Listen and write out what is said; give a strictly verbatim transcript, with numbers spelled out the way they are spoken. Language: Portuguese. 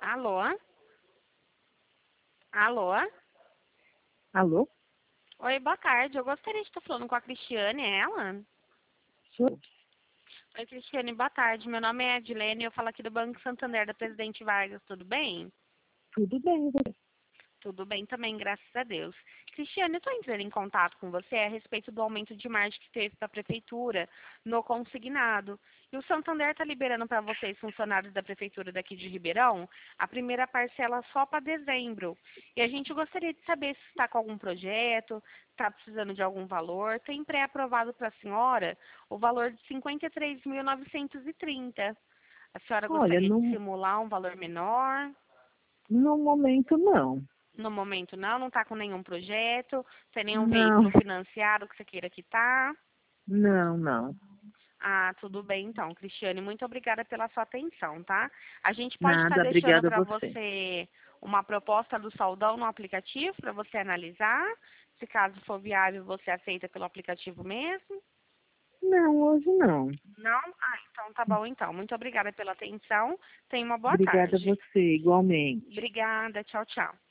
Alô? Alô? Alô? Oi, boa tarde. Eu gostaria de estar falando com a Cristiane, é ela? Sou. Oi, Cristiane, boa tarde. Meu nome é Edilene e eu falo aqui do Banco Santander da Presidente Vargas. Tudo bem? Tudo bem, você? Tudo bem também, graças a Deus. Cristiane, eu estou entrando em contato com você a respeito do aumento de margem que teve da Prefeitura no consignado. E o Santander está liberando para vocês, funcionários da Prefeitura daqui de Ribeirão, a primeira parcela só para dezembro. E a gente gostaria de saber se está com algum projeto, está precisando de algum valor. Tem pré-aprovado para a senhora o valor de cinquenta e três mil novecentos e trinta. A senhora Olha, gostaria de no, simular um valor menor? no momento não. No momento não, não está com nenhum projeto, tem nenhum Não, veículo financiado que você queira quitar. não, não. Ah, tudo bem então, Cristiane. Muito obrigada pela sua atenção, tá? A gente pode estar Nada, deixando obrigada a para você. você uma proposta do Saldão no aplicativo para você analisar. Se caso for viável, você aceita pelo aplicativo mesmo? Não, hoje não. Não? Ah, então tá bom então. Muito obrigada pela atenção. Tenha uma boa Obrigada a tarde. você, igualmente. Obrigada. Tchau, tchau.